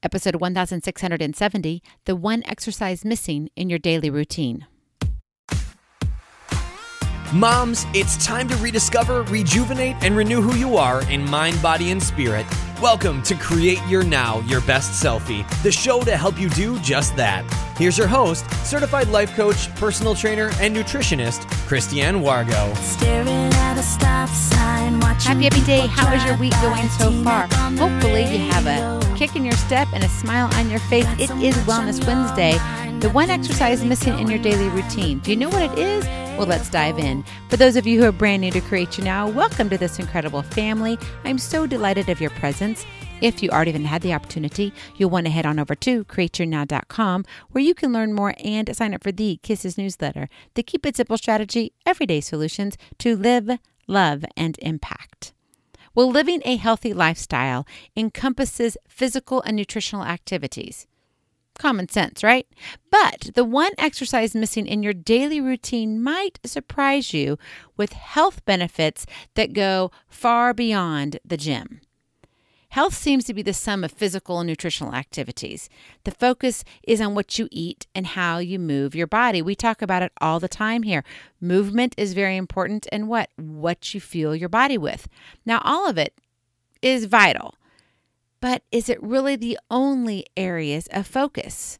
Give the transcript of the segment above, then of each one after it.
Episode 1670, the one exercise missing in your daily routine. Moms, it's time to rediscover, rejuvenate, and renew who you are in mind, body, and spirit. Welcome to Create Your Now, Your Best Selfie, the show to help you do just that. Here's your host, certified life coach, personal trainer, and nutritionist, Christiane Wargo. Happy day. How is your week going so far? Hopefully you have a kick in your step and a smile on your face. It is Wellness Wednesday, the one exercise missing in your daily routine. Do you know what it is? Well, let's dive in. For those of you who are brand new to Create Your Now, welcome to this incredible family. I'm so delighted of your presence. If you already even had the opportunity, you'll want to head on over to createyournow.com where you can learn more and sign up for the Kisses newsletter, the Keep It Simple strategy, everyday solutions to live, love, and impact. Well, living a healthy lifestyle encompasses physical and nutritional activities. Common sense, right? But the one exercise missing in your daily routine might surprise you with health benefits that go far beyond the gym. Health seems to be the sum of physical and nutritional activities. The focus is on what you eat and how you move your body. We talk about it all the time here. Movement is very important, and what you fuel your body with. Now, all of it is vital. But is it really the only areas of focus?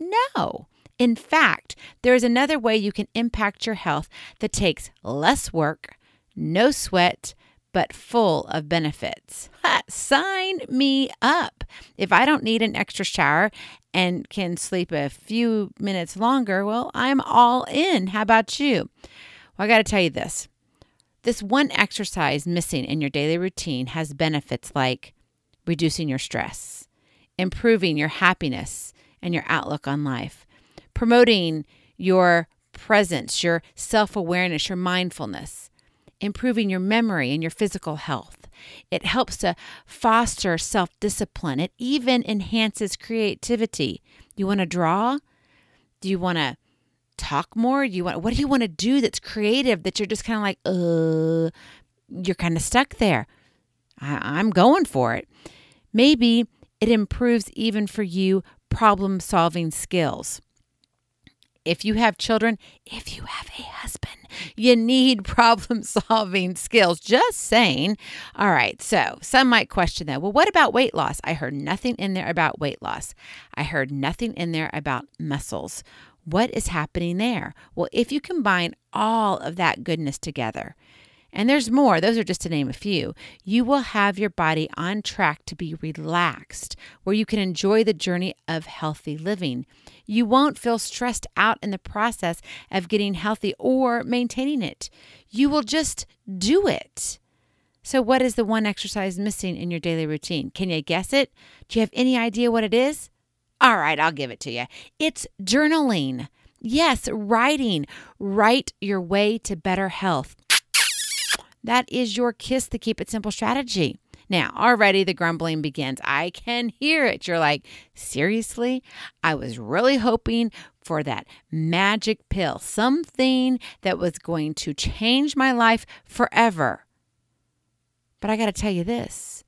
No. In fact, there is another way you can impact your health that takes less work, no sweat, but full of benefits. Sign me up. If I don't need an extra shower and can sleep a few minutes longer, well, I'm all in. How about you? Well, I got to tell you this. This one exercise missing in your daily routine has benefits like reducing your stress, improving your happiness and your outlook on life, promoting your presence, your self-awareness, your mindfulness, improving your memory and your physical health. It helps to foster self-discipline. It even enhances creativity. You want to draw? Do you want to talk more? What do you want to do that's creative that you're just kind of like, you're kind of stuck there? I'm going for it. Maybe it improves even for you problem-solving skills. If you have children, if you have a husband, you need problem-solving skills. Just saying. All right, so some might question that. Well, what about weight loss? I heard nothing in there about weight loss. I heard nothing in there about muscles. What is happening there? Well, if you combine all of that goodness together, and there's more, those are just to name a few, you will have your body on track to be relaxed, where you can enjoy the journey of healthy living. You won't feel stressed out in the process of getting healthy or maintaining it. You will just do it. So what is the one exercise missing in your daily routine? Can you guess it? Do you have any idea what it is? All right, I'll give it to you. It's journaling. Yes, writing. Write your way to better health. That is your kiss to Keep It Simple strategy. Now, already the grumbling begins. I can hear it. You're like, seriously? I was really hoping for that magic pill, something that was going to change my life forever. But I got to tell you this.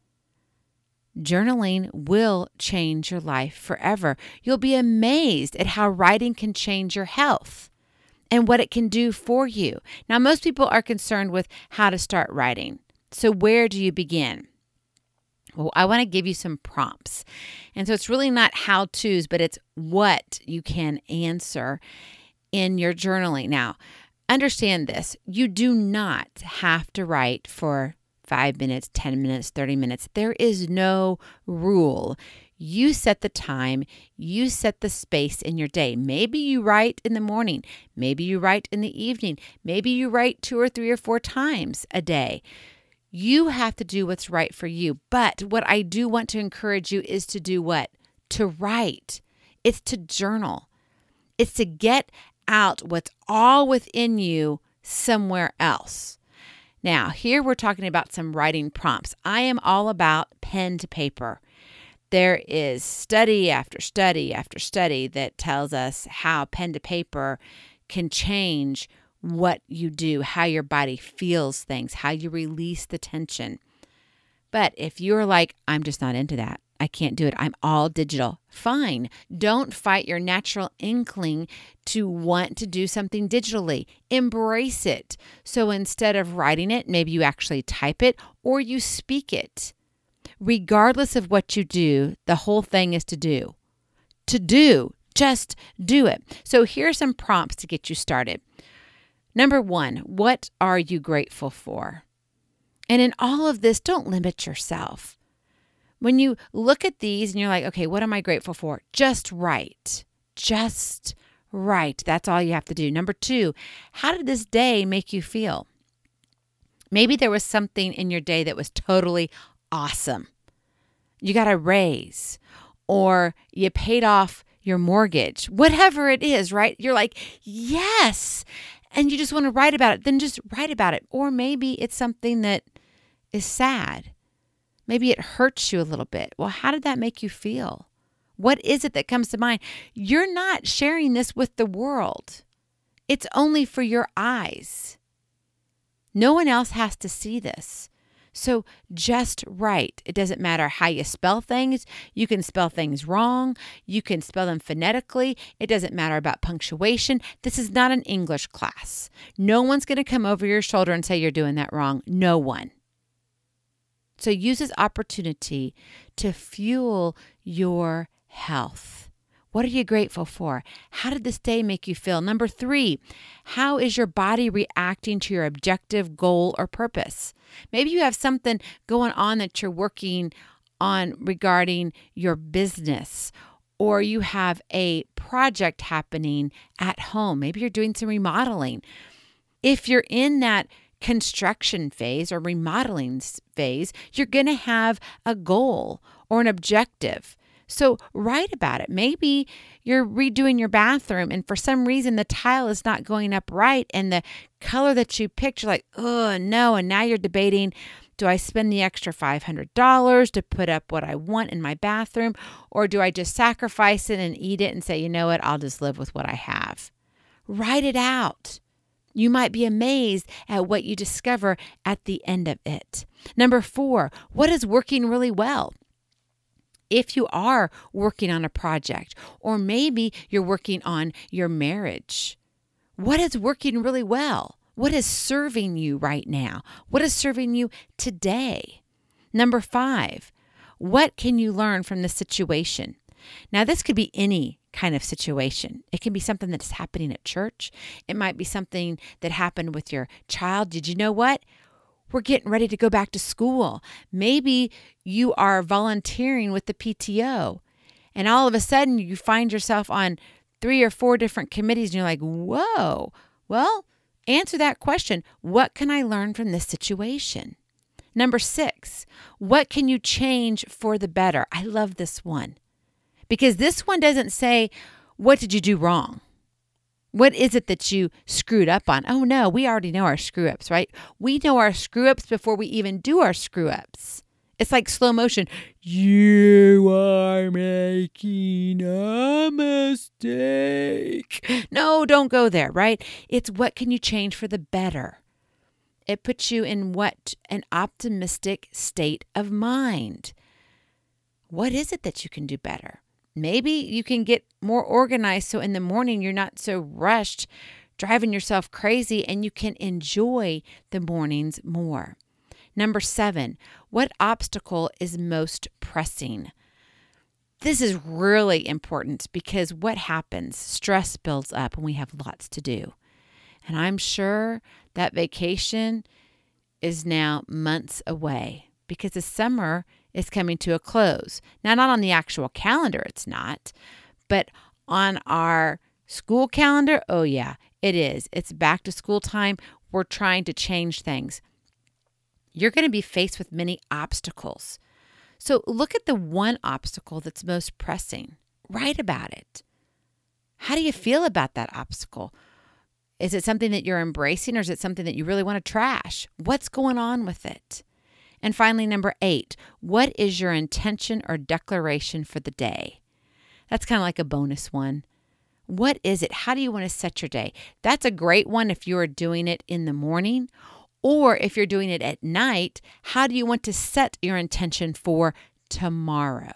Journaling will change your life forever. You'll be amazed at how writing can change your health and what it can do for you. Now, most people are concerned with how to start writing. So where do you begin? Well, I want to give you some prompts. And so it's really not how-tos, but it's what you can answer in your journaling. Now, understand this. You do not have to write for 5 minutes, 10 minutes, 30 minutes. There is no rule. You set the time, you set the space in your day. Maybe you write in the morning, maybe you write in the evening, maybe you write 2 or 3 or 4 times a day. You have to do what's right for you. But what I do want to encourage you is to do what? To write. It's to journal. It's to get out what's all within you somewhere else. Now, here we're talking about some writing prompts. I am all about pen to paper. There is study after study after study that tells us how pen to paper can change what you do, how your body feels things, how you release the tension. But if you're like, I'm just not into that, I can't do it. I'm all digital. Fine. Don't fight your natural inkling to want to do something digitally. Embrace it. So instead of writing it, maybe you actually type it or you speak it. Regardless of what you do, the whole thing is to do. To do. Just do it. So here are some prompts to get you started. Number 1, what are you grateful for? And in all of this, don't limit yourself. When you look at these and you're like, okay, what am I grateful for? Just write. Just write. That's all you have to do. Number 2, how did this day make you feel? Maybe there was something in your day that was totally awesome. You got a raise or you paid off your mortgage, whatever it is, right? You're like, yes. And you just want to write about it. Then just write about it. Or maybe it's something that is sad. Maybe it hurts you a little bit. Well, how did that make you feel? What is it that comes to mind? You're not sharing this with the world. It's only for your eyes. No one else has to see this. So just write. It doesn't matter how you spell things. You can spell things wrong. You can spell them phonetically. It doesn't matter about punctuation. This is not an English class. No one's going to come over your shoulder and say you're doing that wrong. No one. So use this opportunity to fuel your health. What are you grateful for? How did this day make you feel? Number 3, how is your body reacting to your objective, goal, or purpose? Maybe you have something going on that you're working on regarding your business, or you have a project happening at home. Maybe you're doing some remodeling. If you're in that construction phase or remodeling phase, you're going to have a goal or an objective. So write about it. Maybe you're redoing your bathroom and for some reason the tile is not going up right and the color that you picked, you're like, oh no. And now you're debating, do I spend the extra $500 to put up what I want in my bathroom? Or do I just sacrifice it and eat it and say, you know what, I'll just live with what I have? Write it out. You might be amazed at what you discover at the end of it. Number 4, what is working really well? If you are working on a project, or maybe you're working on your marriage, what is working really well? What is serving you right now? What is serving you today? Number 5, what can you learn from this situation? Now, this could be any kind of situation. It can be something that's happening at church. It might be something that happened with your child. Did you know what? We're getting ready to go back to school. Maybe you are volunteering with the PTO and all of a sudden you find yourself on 3 or 4 different committees and you're like, whoa. Well, answer that question. What can I learn from this situation? Number 6, what can you change for the better? I love this one because this one doesn't say, what did you do wrong? What is it that you screwed up on? Oh, no, we already know our screw-ups, right? We know our screw-ups before we even do our screw-ups. It's like slow motion. You are making a mistake. No, don't go there, right? It's what can you change for the better? It puts you in an optimistic state of mind. What is it that you can do better? Maybe you can get more organized so in the morning you're not so rushed, driving yourself crazy, and you can enjoy the mornings more. Number 7, what obstacle is most pressing? This is really important because what happens? Stress builds up and we have lots to do. And I'm sure that vacation is now months away because the summer is coming to a close. Now, not on the actual calendar, it's not, but on our school calendar, oh yeah, it is. It's back to school time. We're trying to change things. You're going to be faced with many obstacles. So look at the one obstacle that's most pressing. Write about it. How do you feel about that obstacle? Is it something that you're embracing or is it something that you really want to trash? What's going on with it? And finally, number 8, what is your intention or declaration for the day? That's kind of like a bonus one. What is it? How do you want to set your day? That's a great one if you are doing it in the morning, or if you're doing it at night, how do you want to set your intention for tomorrow?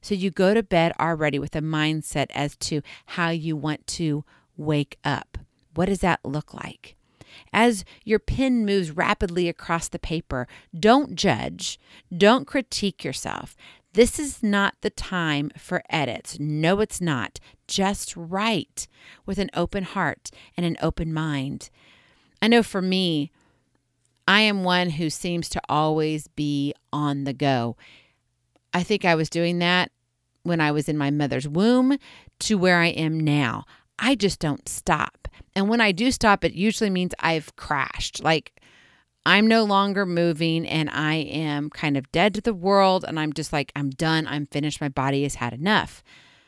So you go to bed already with a mindset as to how you want to wake up. What does that look like? As your pen moves rapidly across the paper, don't judge, don't critique yourself. This is not the time for edits. No, it's not. Just write with an open heart and an open mind. I know for me, I am one who seems to always be on the go. I think I was doing that when I was in my mother's womb to where I am now. I just don't stop. And when I do stop, it usually means I've crashed. Like I'm no longer moving and I am kind of dead to the world. And I'm just like, I'm done. I'm finished. My body has had enough.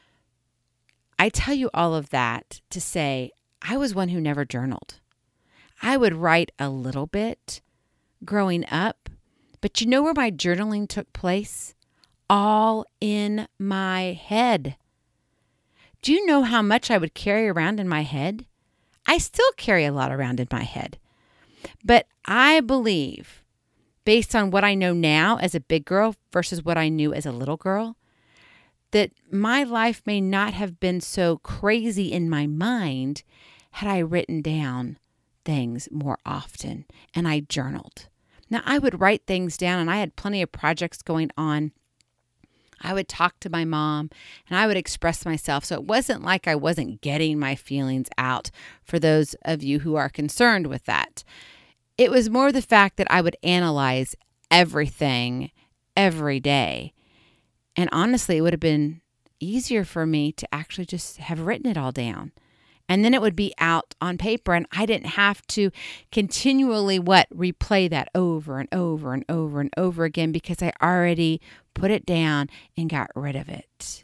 I tell you all of that to say I was one who never journaled. I would write a little bit growing up, but you know where my journaling took place? All in my head. Do you know how much I would carry around in my head? I still carry a lot around in my head. But I believe, based on what I know now as a big girl versus what I knew as a little girl, that my life may not have been so crazy in my mind had I written down things more often and I journaled. Now, I would write things down and I had plenty of projects going on. I would talk to my mom and I would express myself. So it wasn't like I wasn't getting my feelings out for those of you who are concerned with that. It was more the fact that I would analyze everything every day. And honestly, it would have been easier for me to actually just have written it all down. And then it would be out on paper and I didn't have to continually replay that over and over and over and over again because I already put it down and got rid of it.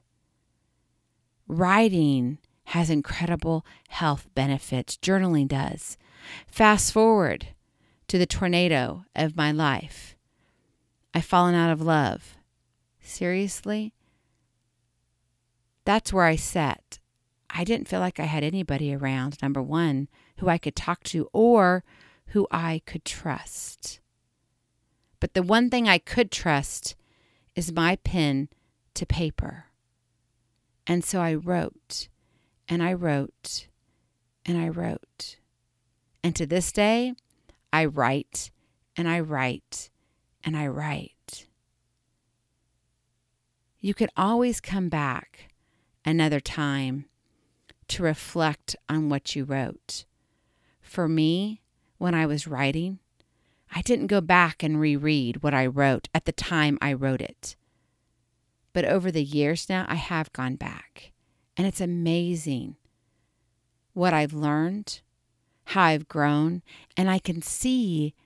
Writing has incredible health benefits. Journaling does. Fast forward to the tornado of my life. I've fallen out of love. Seriously? That's where I sat. I didn't feel like I had anybody around, number one, who I could talk to or who I could trust. But the one thing I could trust is my pen to paper. And so I wrote, and I wrote, and I wrote. And to this day, I write, and I write, and I write. You could always come back another time to reflect on what you wrote. For me, when I was writing, I didn't go back and reread what I wrote at the time I wrote it. But over the years now, I have gone back. And it's amazing what I've learned, how I've grown, and I can see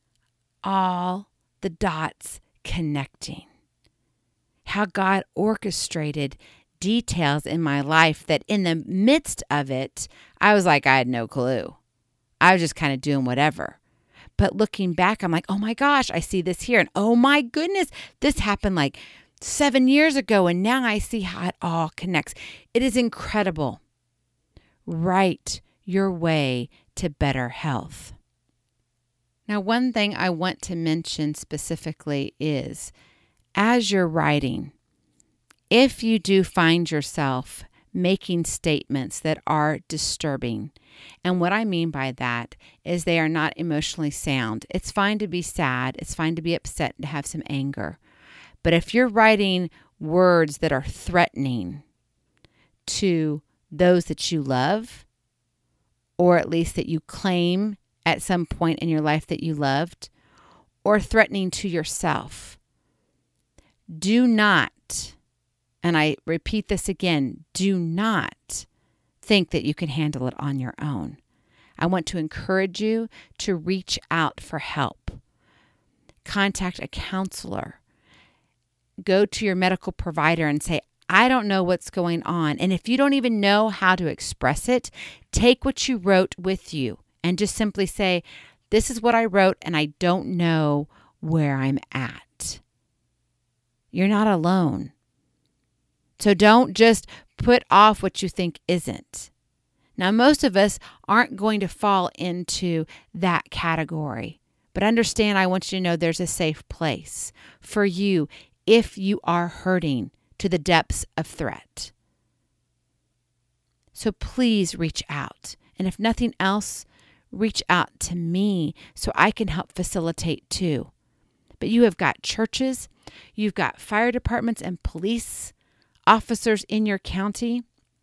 all the dots connecting. How God orchestrated details in my life that in the midst of it, I was like, I had no clue. I was just kind of doing whatever. But looking back, I'm like, oh my gosh, I see this here. And oh my goodness, this happened like 7 years ago. And now I see how it all connects. It is incredible. Write your way to better health. Now, one thing I want to mention specifically is as you're writing, if you do find yourself making statements that are disturbing, and what I mean by that is they are not emotionally sound. It's fine to be sad. It's fine to be upset and to have some anger. But if you're writing words that are threatening to those that you love, or at least that you claim at some point in your life that you loved, or threatening to yourself, do not, and I repeat this again, do not think that you can handle it on your own. I want to encourage you to reach out for help. Contact a counselor. Go to your medical provider and say, I don't know what's going on. And if you don't even know how to express it, take what you wrote with you and just simply say, this is what I wrote and I don't know where I'm at. You're not alone. So don't just put off what you think isn't. Now, most of us aren't going to fall into that category. But understand, I want you to know there's a safe place for you if you are hurting to the depths of threat. So please reach out. And if nothing else, reach out to me so I can help facilitate too. But you have got churches, you've got fire departments and police officers in your county,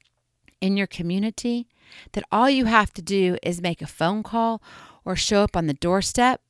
in your community, that all you have to do is make a phone call or show up on the doorstep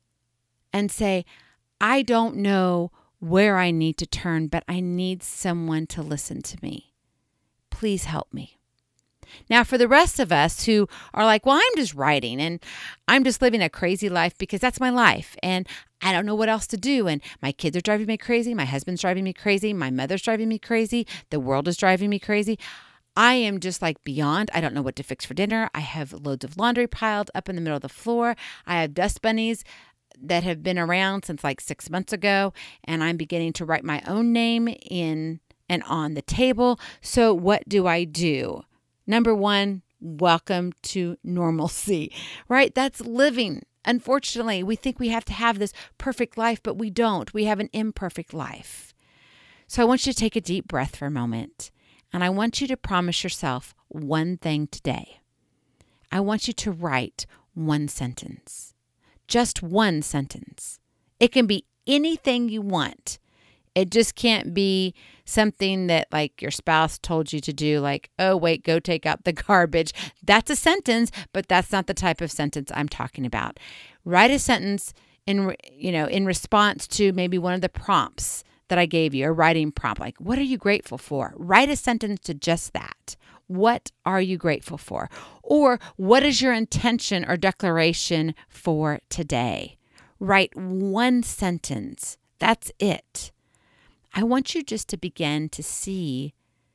and say, I don't know where I need to turn, but I need someone to listen to me. Please help me. Now, for the rest of us who are like, well, I'm just writing and I'm just living a crazy life because that's my life and I don't know what else to do. And my kids are driving me crazy. My husband's driving me crazy. My mother's driving me crazy. The world is driving me crazy. I am just like beyond. I don't know what to fix for dinner. I have loads of laundry piled up in the middle of the floor. I have dust bunnies that have been around since like 6 months ago. And I'm beginning to write my own name in and on the table. So what do? Number one, welcome to normalcy, right? That's living. Unfortunately, we think we have to have this perfect life, but we don't. We have an imperfect life. So I want you to take a deep breath for a moment, and I want you to promise yourself one thing today. I want you to write one sentence, just one sentence. It can be anything you want. It just can't be something that like your spouse told you to do, like, oh, wait, go take out the garbage. That's a sentence, but that's not the type of sentence I'm talking about. Write a sentence in response to maybe one of the prompts that I gave you, a writing prompt, like, what are you grateful for? Write a sentence to just that. What are you grateful for? Or what is your intention or declaration for today? Write one sentence. That's it. I want you just to begin to see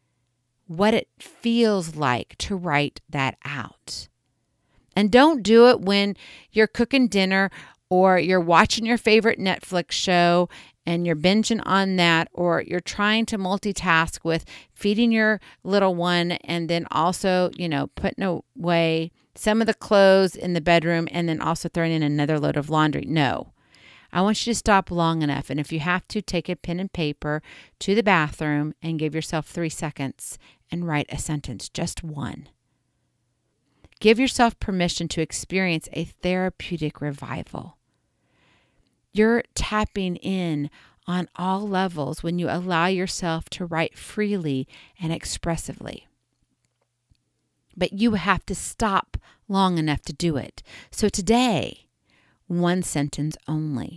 what it feels like to write that out. And don't do it when you're cooking dinner or you're watching your favorite Netflix show and you're binging on that, or you're trying to multitask with feeding your little one and then also, putting away some of the clothes in the bedroom and then also throwing in another load of laundry. No. I want you to stop long enough. And if you have to, take a pen and paper to the bathroom and give yourself 3 seconds and write a sentence, just one. Give yourself permission to experience a therapeutic revival. You're tapping in on all levels when you allow yourself to write freely and expressively. But you have to stop long enough to do it. So today, one sentence only.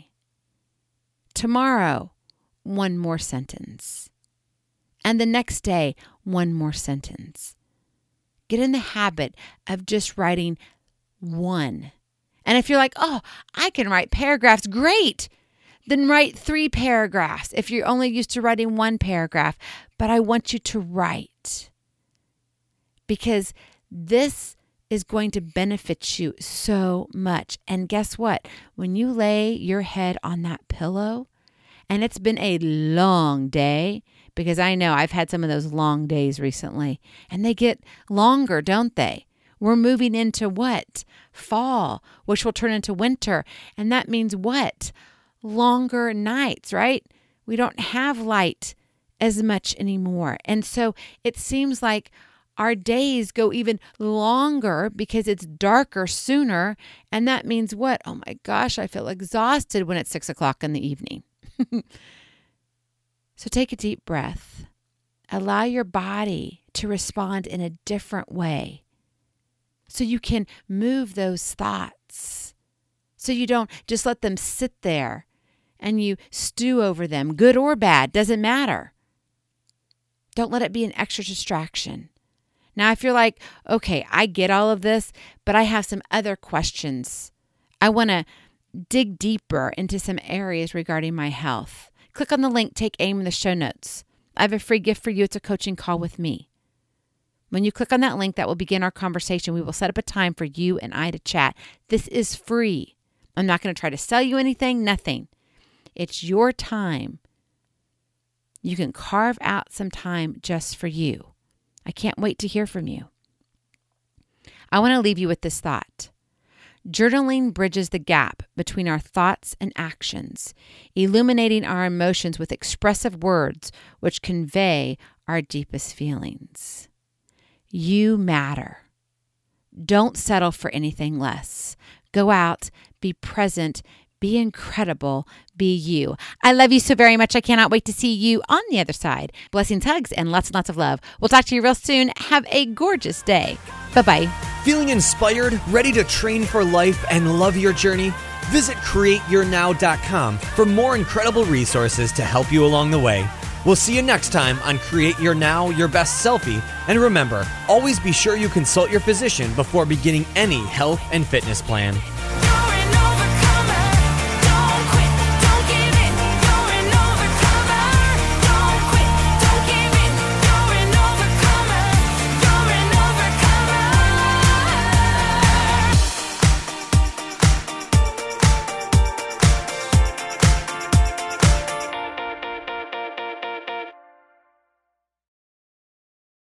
Tomorrow, one more sentence. And the next day, one more sentence. Get in the habit of just writing one. And if you're like, oh, I can write paragraphs, great. Then write 3 paragraphs if you're only used to writing 1 paragraph. But I want you to write, because this is going to benefit you so much. And guess what? When you lay your head on that pillow, and it's been a long day, because I know I've had some of those long days recently, and they get longer, don't they? We're moving into what? Fall, which will turn into winter. And that means what? Longer nights, right? We don't have light as much anymore. And so it seems like our days go even longer because it's darker sooner. And that means what? Oh my gosh, I feel exhausted when it's 6 o'clock in the evening. So take a deep breath. Allow your body to respond in a different way so you can move those thoughts. So you don't just let them sit there and you stew over them, good or bad, doesn't matter. Don't let it be an extra distraction. Now, if you're like, okay, I get all of this, but I have some other questions. I want to dig deeper into some areas regarding my health. Click on the link, Take Aim in the show notes. I have a free gift for you. It's a coaching call with me. When you click on that link, that will begin our conversation. We will set up a time for you and I to chat. This is free. I'm not going to try to sell you anything, nothing. It's your time. You can carve out some time just for you. I can't wait to hear from you. I want to leave you with this thought. Journaling bridges the gap between our thoughts and actions, illuminating our emotions with expressive words which convey our deepest feelings. You matter. Don't settle for anything less. Go out, be present, be incredible, be you. I love you so very much. I cannot wait to see you on the other side. Blessings, hugs, and lots and lots of love. We'll talk to you real soon. Have a gorgeous day. Bye-bye. Feeling inspired, ready to train for life and love your journey? Visit CreateYourNow.com for more incredible resources to help you along the way. We'll see you next time on Create Your Now, Your Best Selfie. And remember, always be sure you consult your physician before beginning any health and fitness plan.